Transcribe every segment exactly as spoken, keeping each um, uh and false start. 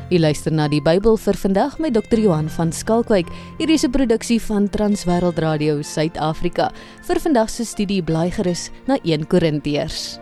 U luister na die Bybel vir vandag met dokter Johan van Skalkwyk. Hierdie is 'n produksie van Transwêreld Radio Suid-Afrika. Vir vandag se studie blaai gerus na Eerste Korintiërs.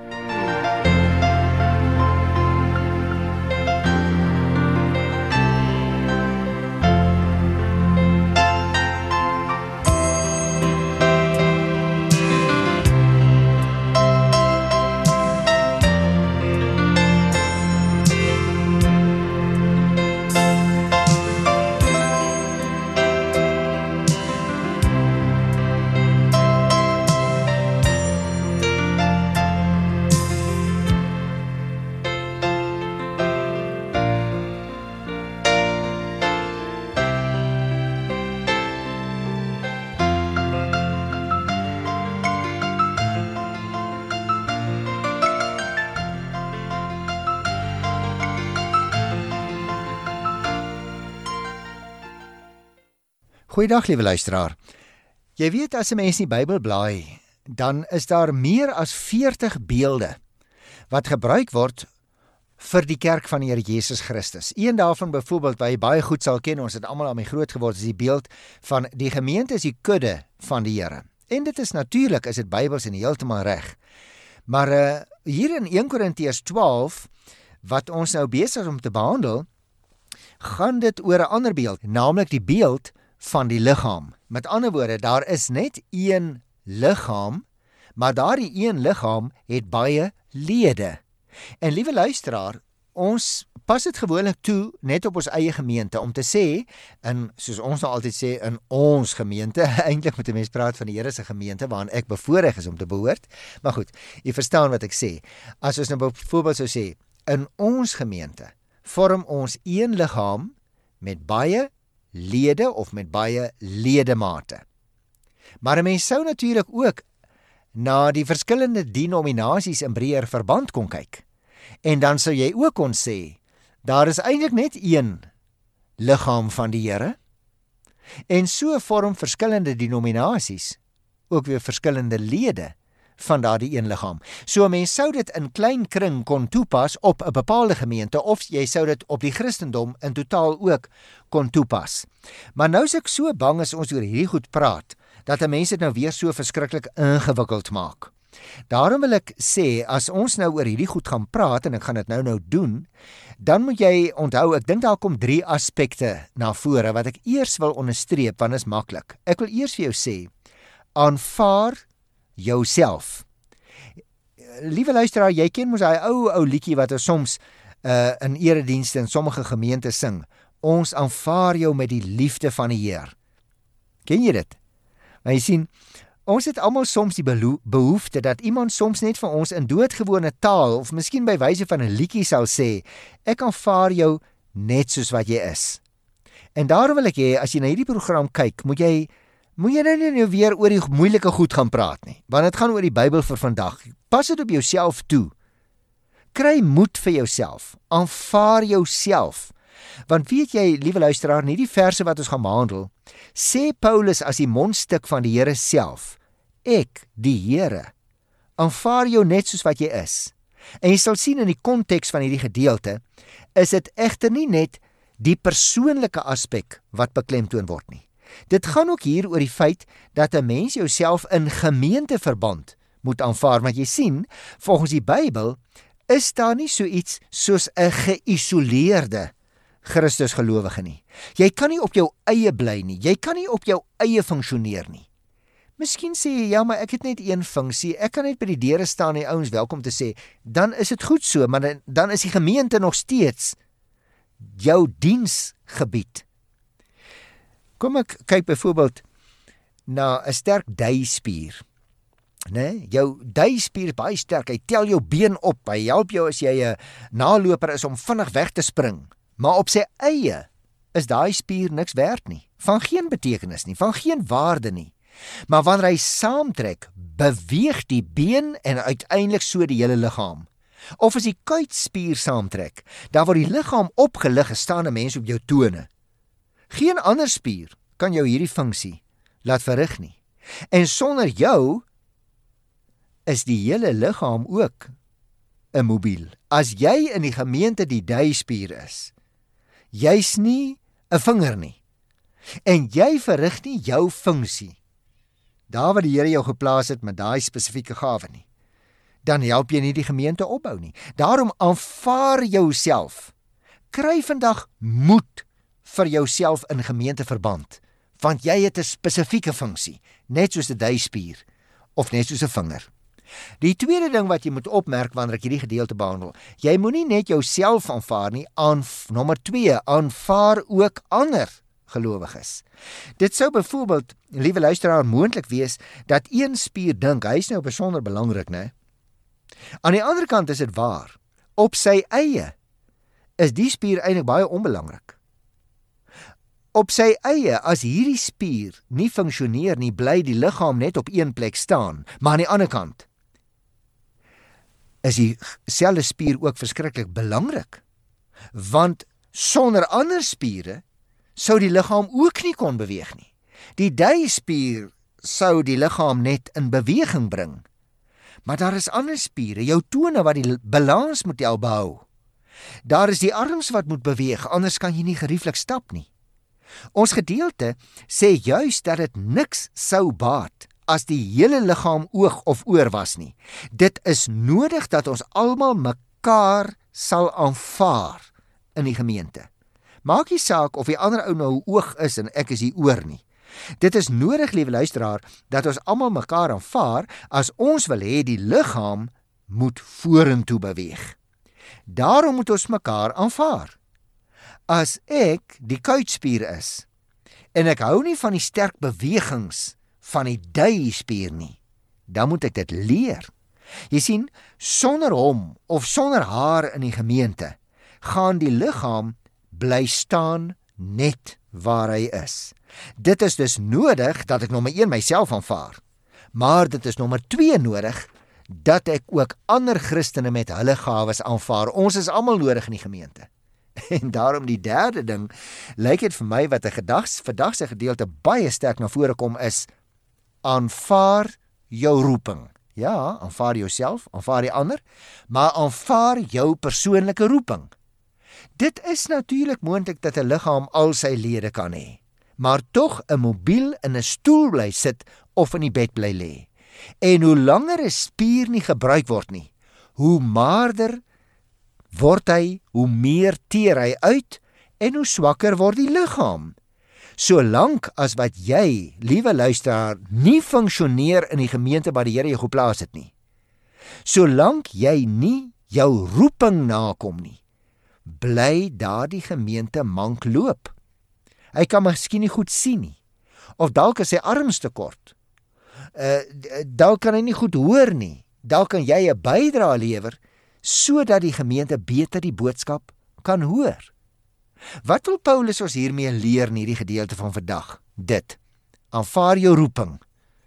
Goeiedag, liewe luisteraar. Jy weet, as 'n mens in die Bybel blaai, dan is daar meer as veertig beelde wat gebruik word vir die kerk van die Here Jesus Christus. Een daarvan byvoorbeeld, wat jy baie goed sal ken, ons het almal daarmee groot geword, is die beeld van die gemeente is die kudde van die Here. En dit is natuurlik, is dit Bybels en heeltemal reg. Maar uh, hier in Eerste Korintiërs twaalf, wat ons nou besig is om te behandel, gaan dit oor 'n ander beeld, naamlik die beeld van die liggaam. Met ander woorde, daar is net een liggaam, maar daardie een liggaam het baie lede. En liewe luisteraar, ons pas dit gewoonlik toe net op ons eie gemeente om te sê, en soos ons nou altyd sê, in ons gemeente, eintlik moet 'n mens praat van die Here se gemeente waarin ek bevoorreg is om te behoort. Maar goed, jy verstaan wat ek sê. As ons nou byvoorbeeld sou sê, in ons gemeente vorm ons een liggaam met baie lede of met baie ledemate. Maar 'n mens sou natuurlik ook na die verskillende denominasies in breër verband kon kyk. En dan sou jy ook kon sê, daar is eintlik net een liggaam van die Here, en so vorm verskillende denominasies ook weer verskillende lede van daardie een liggaam. So 'n mens sou dit in klein kring kon toepas op 'n bepaalde gemeente, of jy sou dit op die Christendom in totaal ook kon toepas. Maar nou is ek so bang as ons oor hierdie goed praat, dat 'n mens dit nou weer so verskriklik ingewikkeld maak. Daarom wil ek sê, as ons nou oor hierdie goed gaan praat, en ek gaan dit nou nou doen, dan moet jy onthou, ek dink daar kom drie aspekte na vore, wat ek eers wil onderstreep, want is maklik. Ek wil eers vir jou sê, aanvaar jouself. Liewe luisteraar, jy ken mos daai ou ou liedjie wat ons soms uh, in eredienste in sommige gemeentes sing. Ons aanvaar jou met die liefde van die Heer. Ken jy dit? Maar jy sien, ons het almal soms die behoefte dat iemand soms net vir ons in doodgewone taal, of miskien by wyse van 'n liedjie sal sê, ek aanvaar jou net soos wat jy is. En daarom wil ek hê, as jy na hierdie program kyk, moet jy Moet jy nou nie weer oor die moeilike goed gaan praat nie, want dit gaan oor die Bybel vir vandag. Pas dit op jouself toe. Kry moed vir jouself. Aanvaar jouself. Want weet jy, liewe luisteraar, in hierdie verse wat ons gaan behandel, sê Paulus as die mondstuk van die Here self, ek, die Here, aanvaar jou net soos wat jy is. En jy sal sien in die konteks van hierdie gedeelte, is dit egter nie net die persoonlike aspek wat beklemtoon word nie. Dit gaan ook hier oor die feit dat 'n mens jouself in gemeenteverband moet aanvaar, want jy sien, volgens die Bybel is daar nie so iets soos 'n geïsoleerde Christusgelowige nie. Jy kan nie op jou eie bly nie, jy kan nie op jou eie funksioneer nie. Miskien sê jy, ja, maar ek het net een funksie, ek kan net by die deure staan en die ouens welkom te sê, dan is dit goed so, maar dan, dan is die gemeente nog steeds jou diensgebied. Kom ek kyk byvoorbeeld na 'n sterk duispier. Nee, jou duispier is baie sterk, hy tel jou been op, hy help jou as jy 'n naloper is om vinnig weg te spring. Maar op sy eie is daai spier niks werd nie, van geen betekenis nie, van geen waarde nie. Maar wanneer hy saamtrek, beweeg die been en uiteindelik so die hele liggaam. Of as die kuitspier saamtrek, dan word die liggaam opgelig en staan 'n mens op jou tone. Geen ander spier kan jou hierdie funksie laat verrig nie. En sonder jou is die hele liggaam ook immobiel. As jy in die gemeente die duispier is, Jy's nie 'n vinger nie. En jy verrig nie jou funksie, daar waar die Here jou geplaas het met daai spesifieke gawe nie. Dan help jy nie die gemeente opbou nie. Daarom aanvaar jouself. Kry vandag moed vir jouself in gemeenteverband, want jy het 'n spesifieke funksie, net soos 'n duispier of net soos 'n vinger. Die tweede ding wat jy moet opmerk wanneer ek hierdie gedeelte behandel, jy moenie net jouself aanvaar nie, aan nommer twee, aanvaar ook ander gelowiges. Dit sou byvoorbeeld, liewe luisteraar, moontlik wees dat een spier dink hy is nou besonder belangrik, né? Aan die ander kant is dit waar. Op sy eie is die spier eintlik baie onbelangrik. Op sy eie, as hierdie spier nie funksioneer nie, bly die liggaam net op een plek staan. Maar aan die ander kant is die selfde spier ook verskriklik belangrik. Want sonder ander spiere sou die liggaam ook nie kon beweeg nie. Die duispier sou die liggaam net in beweging bring. Maar daar is ander spiere, jou tone wat die balans moet help behou. Daar is die arms wat moet beweeg, anders kan jy nie gerieflik stap nie. Ons gedeelte sê juis dat dit niks sou baat as die hele liggaam oog of oor was nie. Dit is nodig dat ons almal mekaar sal aanvaar in die gemeente. Maak nie saak of die ander ou nou oog is en ek is die oor nie. Dit is nodig, liewe luisteraar, dat ons almal mekaar aanvaar as ons wil hê die liggaam moet vorentoe beweeg. Daarom moet ons mekaar aanvaar. As ek die kuitspier is en ek hou nie van die sterk bewegings van die duispier nie, dan moet ek dit leer. Jy sien, sonder hom of sonder haar in die gemeente gaan die liggaam bly staan net waar hy is. Dit is dus nodig dat ek nommer een myself aanvaar, maar dit is nommer twee nodig dat ek ook ander Christene met hulle gawes aanvaar. Ons is almal nodig in die gemeente. En daarom die derde ding, lyk dit vir my wat 'n gedags verdagse gedeelte baie sterk na vore kom is, aanvaar jou roeping. Ja, aanvaar jouself, aanvaar die ander, maar aanvaar jou persoonlike roeping. Dit is natuurlik moontlik dat 'n liggaam al sy lede kan hê, maar tog 'n mobiel in 'n stoel bly sit of in die bed bly lê. En hoe langer 'n spier nie gebruik word nie, hoe maarder word hy, hoe meer teer hy uit en hoe swakker word die liggaam. Solank as wat jy, liewe luisteraar, nie funksioneer in die gemeente waar die Here jou geplaas het nie, solank jy nie jou roeping nakom nie, bly daardie gemeente mank loop. Hy kan miskien nie goed sien nie, of dalk is sy arms te kort, uh, dalk kan hy nie goed hoor nie, dalk kan jy 'n bydrae lewer, sodat die gemeente beter die boodskap kan hoor. Wat wil Paulus ons hiermee leer in hierdie gedeelte van vandag? Dit, aanvaar jou roeping,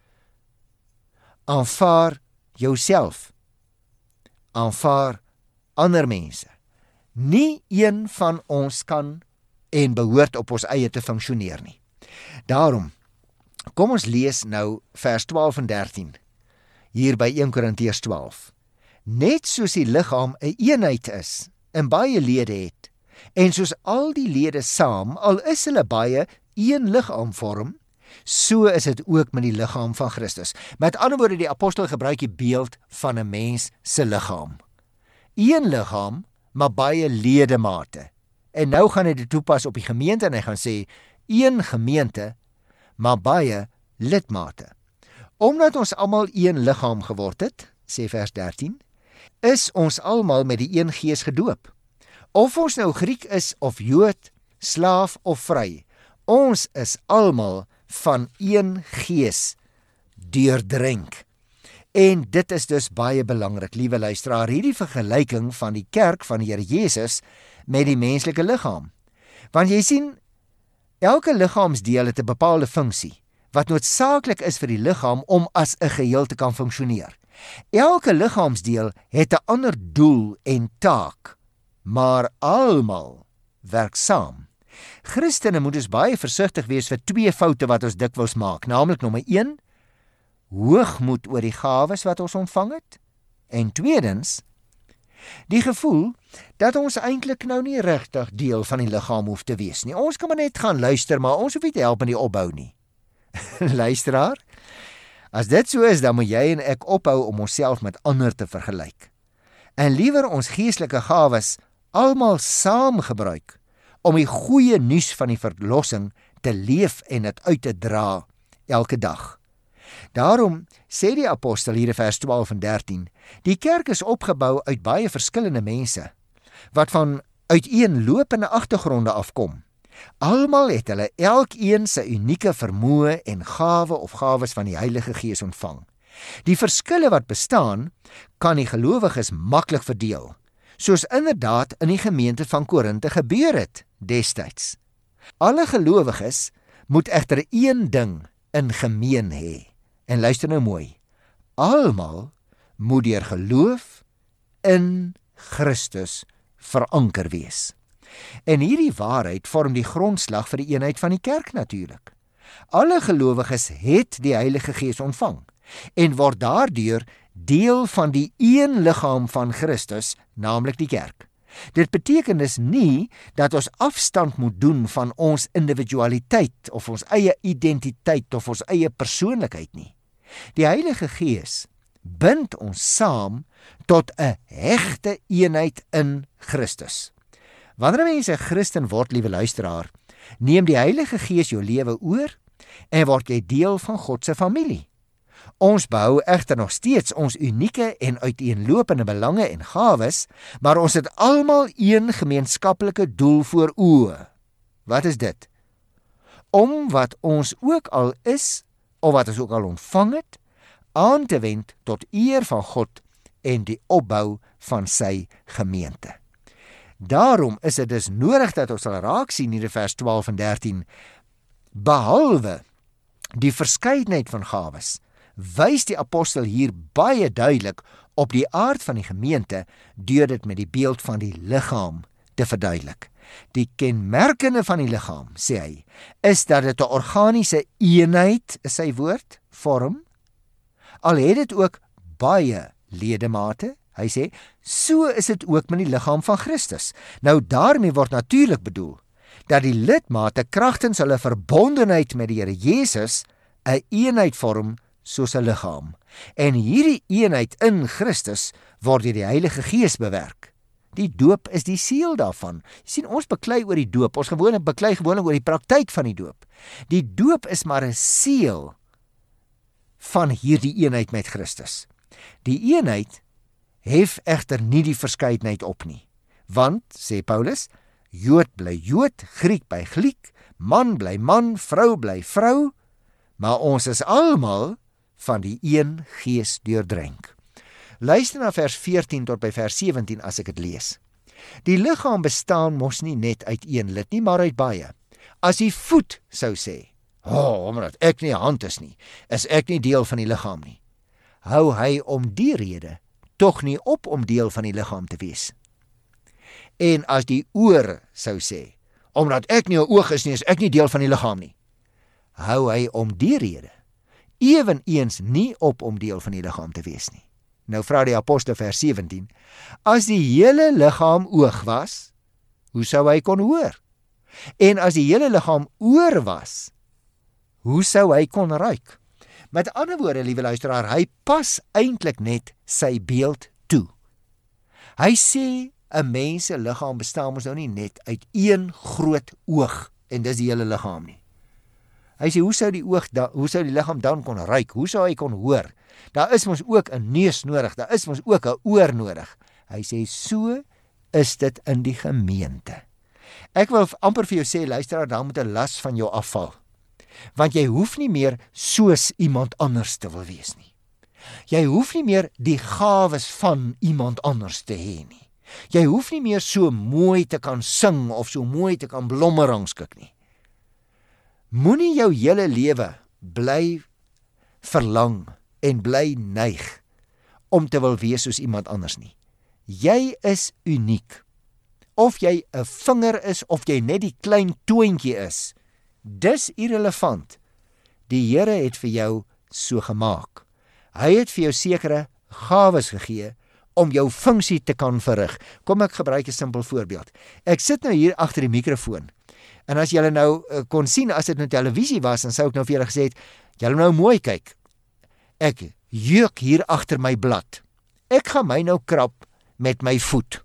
aanvaar jouself, aanvaar ander mense. Nie een van ons kan en behoort op ons eie te funksioneer nie. Daarom, kom ons lees nou vers twaalf en dertien, hier by een Korintiërs twaalf. Net soos die liggaam 'n eenheid is en baie lede het, en soos al die lede saam, al is hulle baie, een liggaam vorm, so is dit ook met die liggaam van Christus. Met ander woorde, die apostel gebruik die beeld van 'n mens se liggaam. Een liggaam, maar baie ledemate. En nou gaan hy dit toepas op die gemeente en hy gaan sê, een gemeente, maar baie lidmate. Omdat ons almal een liggaam geword het, sê vers dertien, is ons almal met die een gees gedoop. Of ons nou Griek is of Jood, slaaf of vry, ons is almal van een gees deurdrink. En dit is dus baie belangrik, liewe luisteraar, hierdie vergelyking van die kerk van die Here Jesus met die menslike liggaam. Want jy sien, elke liggaamsdeel het 'n bepaalde funksie, wat noodsaaklik is vir die liggaam om as 'n geheel te kan funksioneer. Elke liggaamsdeel het 'n ander doel en taak, maar almal werk saam. Christene moet dus baie versigtig wees vir twee foute wat ons dikwels maak, naamlik nommer een, hoogmoed oor die gawes wat ons ontvang het, en tweedens, die gevoel dat ons eintlik nou nie regtig deel van die liggaam hoef te wees nie. Ons kan maar net gaan luister, maar ons hoef nie te help met die opbou nie. Luisteraar, as dit so is, dan moet jy en ek ophou om onsself met ander te vergelyk. En liewer ons geestelike gawes almal saam gebruik om die goeie nuus van die verlossing te leef en dit uit te dra elke dag. Daarom sê die apostel hier in vers twaalf en dertien, die kerk is opgebou uit baie verskillende mense, wat van uiteenlopende agtergronde afkom. Almal het hulle elkeen sy unieke vermoë en gawe of gawes van die Heilige Gees ontvang. Die verskille wat bestaan, kan die gelowiges maklik verdeel, soos inderdaad in die gemeente van Korinthe gebeur het destyds. Alle gelowiges moet egter een ding in gemeen hê. En luister nou mooi, almal moet deur geloof in Christus veranker wees. En hierdie waarheid vorm die grondslag vir die eenheid van die kerk natuurlik. Alle gelowiges het die Heilige Gees ontvang en word daardeur deel van die een liggaam van Christus, naamlik die kerk. Dit beteken dus nie dat ons afstand moet doen van ons individualiteit of ons eie identiteit of ons eie persoonlikheid nie. Die Heilige Gees bind ons saam tot 'n hegte eenheid in Christus. Wanneer 'n mens 'n Christen word, liewe luisteraar, neem die Heilige Gees jou lewe oor en word jy deel van God se familie. Ons behou egter nog steeds ons unieke en uiteenlopende belange en gawes, maar ons het almal een gemeenskaplike doel voor oë. Wat is dit? Om wat ons ook al is, of wat ons ook al ontvang het, aan te wend tot eer van God en die opbou van sy gemeente. Daarom is dit dus nodig dat ons sal raak sien hier in vers twaalf en dertien, behalwe die verskeidenheid van gawes, wys die apostel hier baie duidelik op die aard van die gemeente deur dit met die beeld van die liggaam te verduidelik. Die kenmerkende van die liggaam, sê hy, is dat dit 'n organiese eenheid, is sy woord, vorm. Al het dit ook baie ledemate, hy sê, so is dit ook met die liggaam van Christus. Nou daarmee word natuurlik bedoel dat die lidmate kragtens hulle verbondenheid met die Here Jesus 'n eenheid vorm soos 'n liggaam. En hierdie eenheid in Christus word deur die Heilige Gees bewerk. Die doop is die seël daarvan. Jy sien, ons beklei oor die doop, ons gewoonlik beklei gewoonlik oor die praktyk van die doop. Die doop is maar 'n seël van hierdie eenheid met Christus. Die eenheid hef egter nie die verskeidenheid op nie. Want, sê Paulus, Jood bly Jood, Griek by Griek, man bly man, vrou bly vrou, maar ons is almal van die een Gees deurdrink. Luister na vers veertien tot by vers sewentien as ek dit lees. Die liggaam bestaan mos nie net uit een lid nie, maar uit baie. As die voet sou sê, "Oh, omdat ek nie 'n hand is nie, is ek nie deel van die liggaam nie," hou hy om die rede tog nie op om deel van die liggaam te wees. En as die oor sou sê, "Omdat ek nie 'n oog is nie, is ek nie deel van die liggaam nie," hou hy om die rede eweneens nie op om deel van die liggaam te wees nie. Nou vra die apostel vers sewentien, as die hele liggaam oog was, hoe sou hy kon hoor? En as die hele liggaam oor was, hoe sou hy kon ruik? Met ander woorde, liewe luisteraar, hy pas eintlik net sy beeld toe. Hy sê 'n mens se liggaam bestaan mos nou nie net uit een groot oog en dis die hele liggaam nie. Hy sê, hoe sou die oog, da, hoe sou die liggaam dan kon ruik? Hoe sou hy kon hoor? Daar is mos ook 'n neus nodig, daar is mos ook 'n oor nodig. Hy sê, so is dit in die gemeente. Ek wil amper vir jou sê, luisteraar, dan moet 'n las van jou afval. Want jy hoef nie meer soos iemand anders te wil wees nie. Jy hoef nie meer die gawes van iemand anders te hê nie. Jy hoef nie meer so mooi te kan sing of so mooi te kan blomme rangskik nie. Moenie jou hele lewe bly verlang en bly neig om te wil wees soos iemand anders nie. Jy is uniek. Of jy 'n vinger is of jy net die klein toontjie is, dis irrelevant. Die Here het vir jou so gemaak. Hy het vir jou sekere gawes gegee om jou funksie te kan verrig. Kom ek gebruik 'n simpel voorbeeld. Ek sit nou hier agter die mikrofoon. En as julle nou uh, kon sien as dit nou televisie was, dan sou ek nou vir julle gesê het, julle nou mooi kyk. Ek juk hier agter my blad. Ek gaan my nou krap met my voet.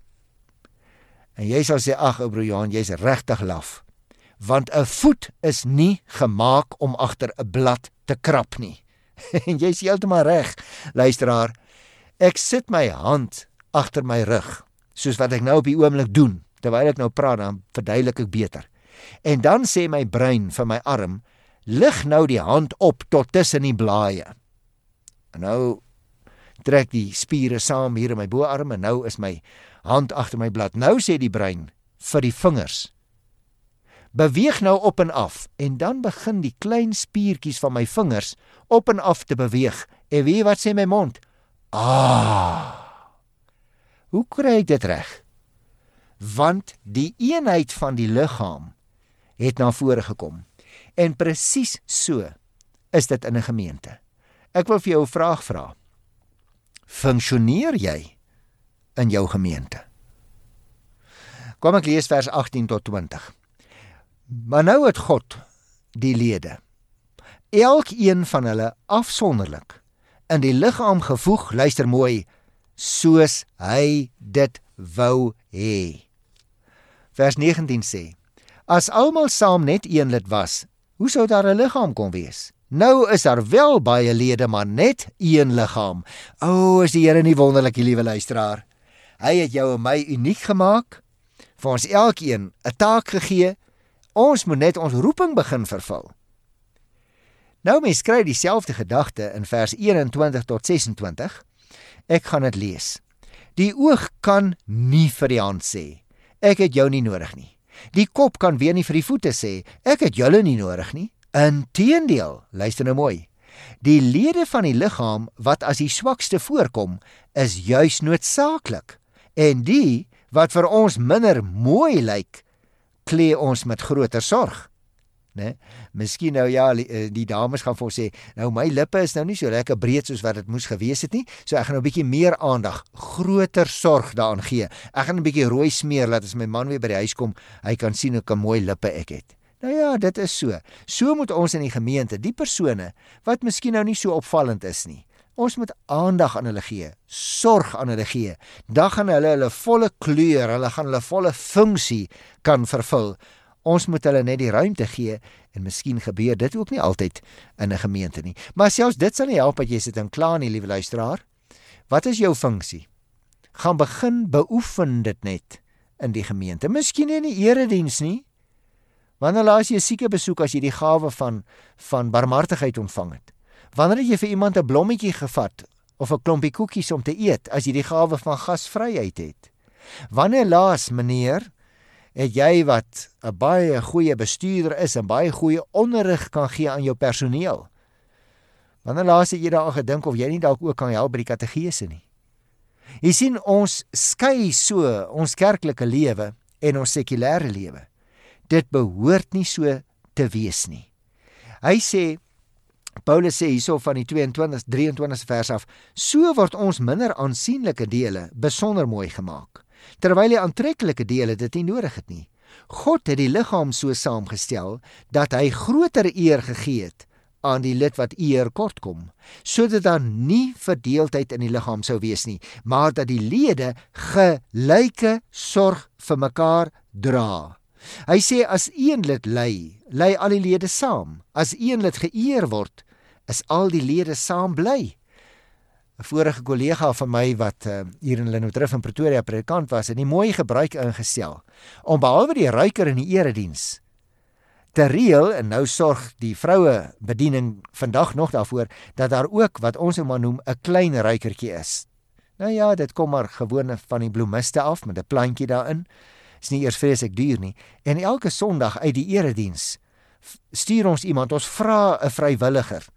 En jy sal sê, ag ou broer Johan, jy's regtig laf. Want 'n voet is nie gemaak om agter 'n blad te krap nie. En jy's heeltemal reg, luisteraar. Ek sit my hand agter my rug, soos wat ek nou op die oomblik doen. Terwyl ek nou praat, dan verduidelik ek beter. En dan sê my brein vir my arm, lig nou die hand op tot tussen die blaaie. En nou trek die spiere saam hier in my boarm en nou is my hand agter my blad. Nou sê die brein vir die vingers, beweeg nou op en af, en dan begin die klein spiertjies van my vingers op en af te beweeg. En weet jy wat sê my mond? Ah! Hoe kry ek dit reg? Want die eenheid van die liggaam het na vore gekom. En presies so is dit in 'n gemeente. Ek wil vir jou 'n vraag vra. Funksioneer jy in jou gemeente? Kom ek lees vers agttien tot twintig. Maar nou het God die lede, elkeen van hulle afsonderlik, in die liggaam gevoeg, luister mooi, soos hy dit wou hê. Vers negentien sê, as almal saam net een lid was, hoe sou daar 'n liggaam kon wees? Nou is daar wel baie lede, maar net een liggaam. O, is die Here nie wonderlik, liewe luisteraar? Hy het jou en my uniek gemaak, vir ons elkeen 'n taak gegee. Ons moet net ons roeping begin vervul. Nou mens kry dieselfde gedagte in vers eenentwintig tot sesentwintig. Ek gaan dit lees. Die oog kan nie vir die hand sê, ek het jou nie nodig nie. Die kop kan weer nie vir die voete sê, ek het julle nie nodig nie. Inteendeel, luister nou mooi, die lede van die liggaam wat as die swakste voorkom, is juis noodsaaklik. En die wat vir ons minder mooi lyk, klee ons met groter sorg. Ne? Miskien nou ja, die dames gaan vir ons sê, nou my lippe is nou nie so lekker breed soos wat dit moes gewees het nie, so ek gaan nou 'n bietjie meer aandag, groter sorg daaraan gee. Ek gaan 'n bietjie rooi smeer, laat as my man weer by die huis kom, hy kan sien hoe 'n mooi lippe ek het. Nou ja, dit is so. So moet ons in die gemeente, die persone, wat miskien nou nie so opvallend is nie, ons moet aandag aan hulle gee, sorg aan hulle gee, dan gaan hulle hulle volle kleur, hulle gaan hulle volle funksie kan vervul. Ons moet hulle net die ruimte gee, en miskien gebeur dit ook nie altyd in 'n gemeente nie. Maar selfs dit sal nie help dat jy sit en kla nie, liewe luisteraar. Wat is jou funksie? Gaan begin beoefen dit net in die gemeente. Miskien nie in die erediens nie. Wanneer laas jy 'n sieke besoek as jy die gawe van, van barmhartigheid ontvang het? Wanneer het jy vir iemand 'n blommetjie gevat, of 'n klompie koekies om te eet, as jy die gawe van gasvryheid het? Wanneer laas, meneer, het jy wat 'n baie goeie bestuurder is en baie goeie onderrig kan gee aan jou personeel? Wanneer laas het jy daaraan gedink of jy nie dalk ook kan help by die kategese nie? Jy sien, ons skei so ons kerklike lewe en ons sekulêre lewe. Dit behoort nie so te wees nie. Hy sê, Paulus sê hierso van die tweeëntwintig, drieëntwintigste vers af, so word ons minder aansienlike dele besonder mooi gemaak, terwyl die aantreklike dele dit nie nodig het nie. God het die liggaam so saamgestel, dat hy groter eer gegee het aan die lid wat eer kort kom, sodat daar nie verdeeldheid in die liggaam sou wees nie, maar dat die lede gelyke sorg vir mekaar dra. Hy sê, as een lid ly, ly al die lede saam. As een lid geëer word, is al die lede saam bly. 'n Vorige kollega van my wat uh, hier in Lenotrif in Pretoria predikant was, het die mooi gebruik ingestel om behalwe die ruiker in die erediens te reël, en nou sorg die vroue bediening vandag nog daarvoor, dat daar ook wat ons nou maar noem 'n klein ruikertjie is. Nou ja, dit kom maar gewoon van die bloemiste af met 'n plantjie daarin. Is nie eers vreeslik duur nie. En elke Sondag uit die erediens stuur ons iemand, ons vra 'n vrywilliger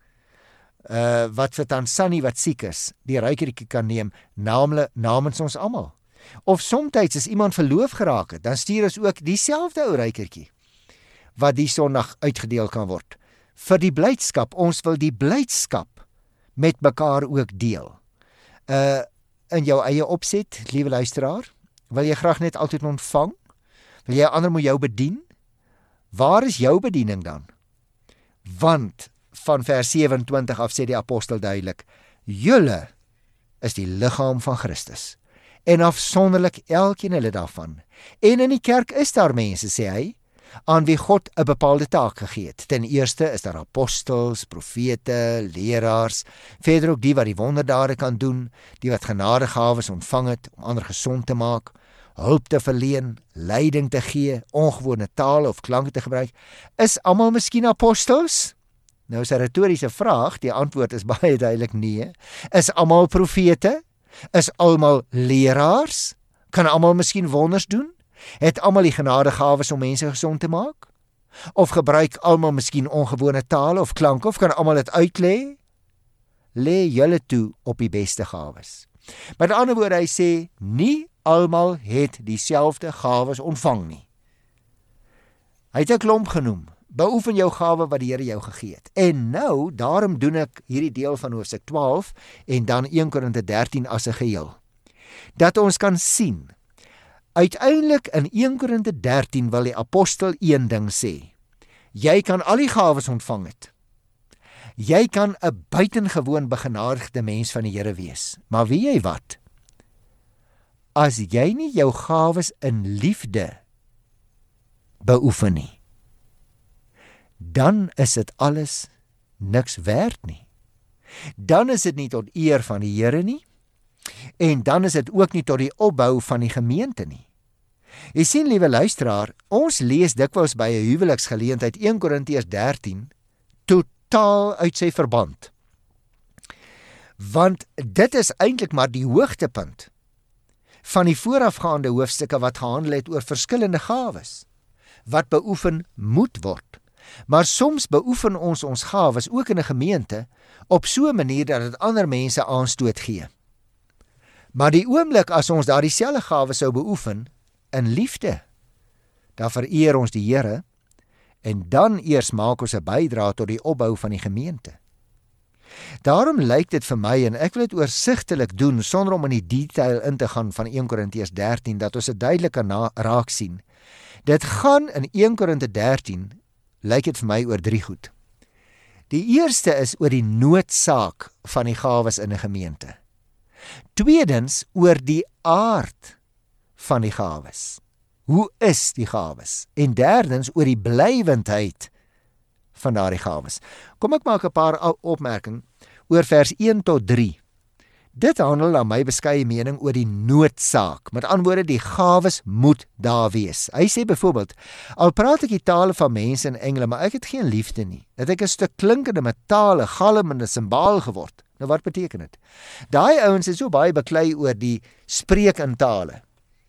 uh, wat vir Tansannie wat siek is, die ruikertjie kan neem, naamlik namens ons almal. Of somtyds as iemand verloof geraak het, dan stuur ons ook dieselfde ou ruikertjie wat die Sondag uitgedeel kan word. Vir die blydskap, ons wil die blydskap met mekaar ook deel. Uh in jou eie opset, liewe luisteraar? Wil jy graag net altyd ontvang? Wil jy ander moet jou bedien? Waar is jou bediening dan? Want van vers sewe-en-twintig af sê die apostel duidelik, julle is die liggaam van Christus, en afsonderlik elkeen lid daarvan. En in die kerk is daar mense, sê hy, aan wie God 'n bepaalde taak gegee het. Ten eerste is daar apostels, profete, leraars, verder ook die wat die wonderdade kan doen, die wat genadegawes ontvang het om ander gesond te maak, hulp te verleen, leiding te gee, ongewone tale of klanke te gebruik. Is almal miskien apostels? Nou is 'n retoriese vraag, die antwoord is baie duidelik nee. Is almal profete? Is almal leraars? Kan almal miskien wonders doen? Het almal die genadegawes om mense gesond te maak? Of gebruik almal miskien ongewone tale of klanke, of kan almal dit uitlê? Lê julle toe op die beste gawes. Met ander woorde, hy sê, nie almal het dieselfde gawes ontvang nie. Hy het 'n klomp genoem. Beoefen jou gawe wat die Here jou gegee het. En nou, daarom doen ek hierdie deel van hoofstuk twaalf en dan een Korinte dertien as 'n geheel. Dat ons kan sien, uiteindelik in een Korinte dertien wil die apostel een ding sê. Jy kan al die gawes ontvang het. Jy kan 'n buitengewoon begenadigde mens van die Here wees. Maar weet jy wat? As jy nie jou gawes in liefde beoefen nie, dan is dit alles niks werd nie. Dan is dit nie tot eer van die Here nie, en dan is dit ook nie tot die opbou van die gemeente nie. Jy sien, liewe luisteraar, ons lees dikwels by 'n huweliksgeleentheid een Korintiërs dertien totaal uit sy verband. Want dit is eintlik maar die hoogtepunt van die voorafgaande hoofstukke wat gehandel het oor verskillende gawes, wat beoefen moet word. Maar soms beoefen ons ons gawes ook in 'n gemeente op so 'n manier dat dit ander mense aanstoot gee. Maar die oomblik as ons daardie selfde gawes sou beoefen in liefde, dan vereer ons die Here en dan eers maak ons 'n bydrae tot die opbou van die gemeente. Daarom lyk dit vir my, en ek wil dit oorsigtelik doen sonder om in die detail in te gaan van een Korintiërs dertien, dat ons dit duidelik kan raak sien. Dit gaan in een Korinte dertien lyk dit vir my oor drie goed. Die eerste is oor die noodsaak van die gawes in 'n gemeente. Tweedens oor die aard van die gawes. Hoe is die gawes? En derdens oor die blywendheid van daardie gawes. Kom ek maak 'n paar opmerking oor vers een tot drie. Dit handel na my beskeie mening oor die noodsaak. Met ander woorde, die gawes moet daar wees. Hy sê byvoorbeeld, al praat ek die tale van mense en engele, maar ek het geen liefde nie. Het ek 'n stuk klinkende metale, galmende simbaal geword. Nou wat beteken dit? Daai ouens is so baie beklei oor die spreek in tale.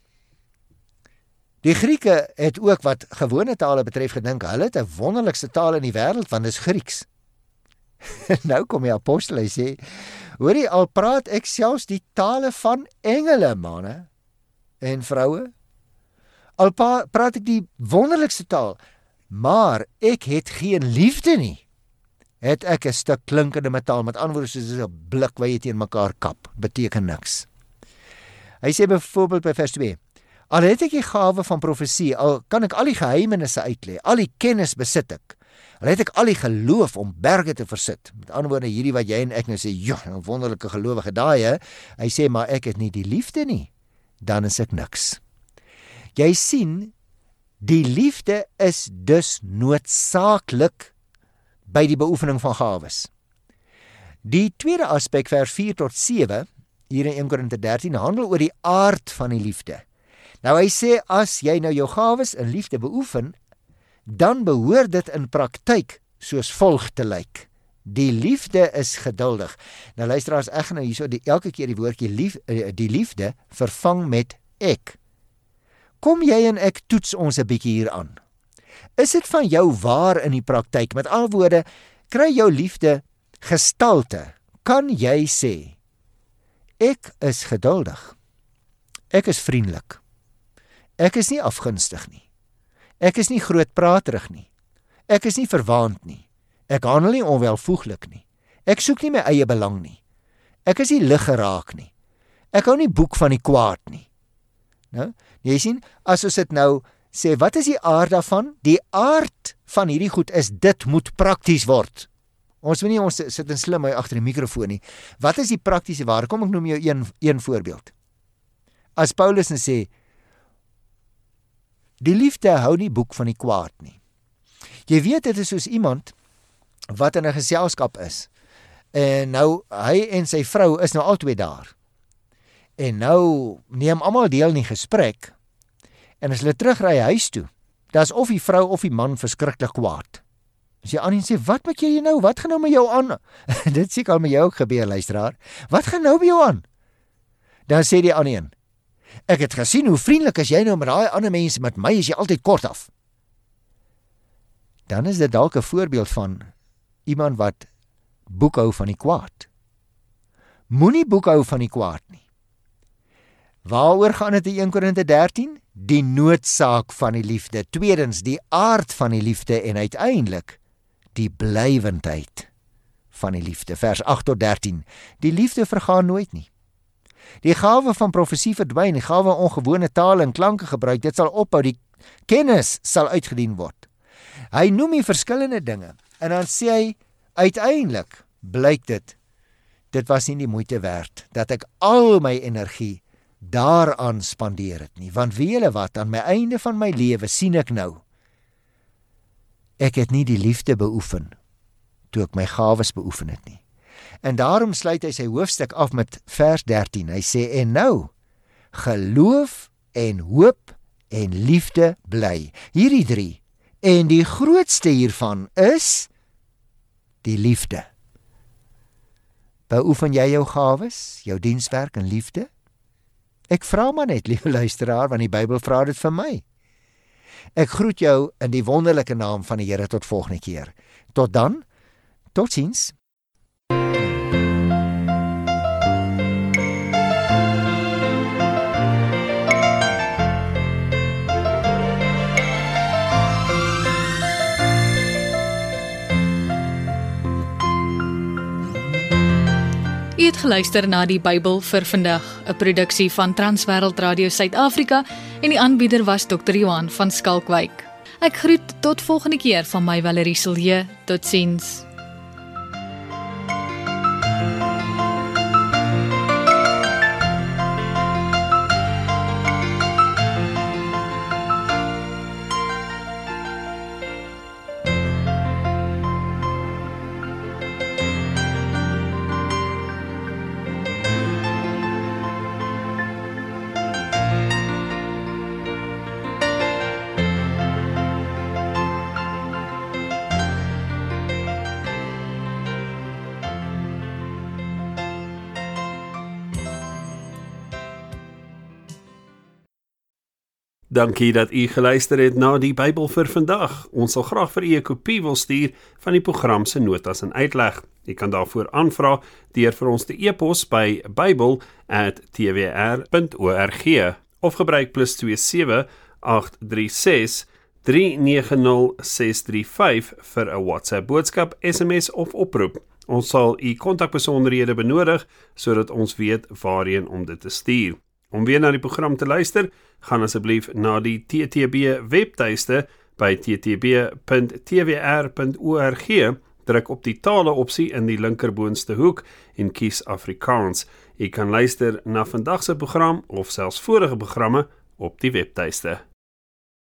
Die Grieke het ook wat gewone tale betref gedink, hulle het 'n wonderlikste taal in die wêreld, want dit is Grieks. Nou kom die apostel, hy sê, hoorie, al praat ek selfs die tale van engele, manne en vroue, al praat ek die wonderlikste taal, maar ek het geen liefde nie, het ek 'n stuk klinkende metaal, met ander woorde soos 'n blik wat jy teen mekaar kap, beteken niks. Hy sê byvoorbeeld by vers twee, al het ek die gawe van profesie, al kan ek al die geheimenisse uitlê, al die kennis besit ek, al het ek al die geloof om berge te versit. Met ander woorde, hierdie wat jy en ek nou sê, ja, 'n wonderlike gelowige daai, hè. Hy sê, maar ek het nie die liefde nie, dan is ek niks. Jy sien, die liefde is dus noodsaaklik by die beoefening van gawes. Die tweede aspek, vers vier tot sewe, hier in een Korinte dertien, handel oor die aard van die liefde. Nou hy sê, as jy nou jou gawes in liefde beoefen, dan behoort dit in praktyk soos volg te lyk. Die liefde is geduldig. Nou luisteraars, ek gaan nou hierso die, elke keer die woordjie lief, die liefde vervang met ek. Kom jy en ek toets ons 'n bietjie hier aan. Is dit van jou waar in die praktyk? Met ander woorde, kry jou liefde gestalte. Kan jy sê, ek is geduldig. Ek is vriendelik. Ek is nie afgunstig nie. Ek is nie grootpraterig nie. Ek is nie verwaand nie. Ek handel nie onwelvoeglik nie. Ek soek nie my eie belang nie. Ek is nie lig geraak nie. Ek hou nie boek van die kwaad nie. Nou, jy sien, as ons dit nou sê, wat is die aard daarvan? Die aard van hierdie goed is, dit moet prakties word. Ons weet nie, ons sit in slim agter die mikrofoon nie. Wat is die praktiese waar? Kom ek noem jou een, een voorbeeld. As Paulus nou sê, die liefde hou nie boek van die kwaad nie. Jy weet, dit is soos iemand wat in 'n geselskap is. En nou, hy en sy vrou is nou albei daar. En nou neem almal deel in die gesprek. En as hulle terugry huis toe, dan is of die vrou of die man verskriklik kwaad. As jy aan en sê, wat maak jy nou? Wat gaan nou met jou aan? Dit sê al met jou ook gebeur, luisteraar. Wat gaan nou met jou aan? Dan sê die ander een, ek het gesien hoe vriendelik is jy nou met daai ander mense, met my is jy altyd kort af. Dan is dit dalk 'n voorbeeld van iemand wat boekhou van die kwaad. Moenie boekhou van die kwaad nie. Waaroor gaan dit in Eerste Korinte dertien? Die noodsaak van die liefde. Tweedens, die aard van die liefde en uiteindelik die blywendheid van die liefde. Vers agt tot dertien. Die liefde vergaan nooit nie. Die gawe van profesie verdwyn, die gawe ongewone tale en klanke gebruik, dit sal ophou, die kennis sal uitgedien word. Hy noem die verskillende dinge en dan sê hy, uiteindelik blyk dit, dit was nie die moeite werd, dat ek al my energie daaraan spandeer het nie, want weet julle wat, aan my einde van my lewe sien ek nou, ek het nie die liefde beoefen, toe ek my gawes beoefen het nie. En daarom sluit hy sy hoofstuk af met vers dertien, hy sê, en nou, geloof en hoop en liefde bly, hierdie drie, en die grootste hiervan is, die liefde. Beoefen jy jou gawes, jou dienswerk en liefde? Ek vra maar net, liewe luisteraar, want die Bybel vra dit vir my. Ek groet jou in die wonderlike naam van die Here tot volgende keer. Tot dan, totsiens. U het geluister na die Bybel vir vandag, 'n produksie van Transwêreld Radio Suid-Afrika en die aanbieder was dokter Johan van Skalkwyk. Ek groet tot volgende keer van my Valerie Silje. Totsiens. Dankie dat u geluister het na die Bybel vir vandag. Ons sal graag vir u 'n kopie wil stuur van die program se notas en uitleg. U kan daarvoor aanvra deur vir ons te e-pos by bybel at t w r punt org of gebruik plus twee sewe agt drie ses drie nege nul ses drie vyf vir 'n WhatsApp boodskap, S M S of oproep. Ons sal u kontakbesonderhede benodig sodat ons weet waarheen om dit te stuur. Om weer na die program te luister, gaan asseblief na die T T B webtuiste by t t b punt t w r punt org, druk op die tale opsie in die linkerboonste hoek en kies Afrikaans. U kan luister na vandag se program of selfs vorige programme op die webtuiste.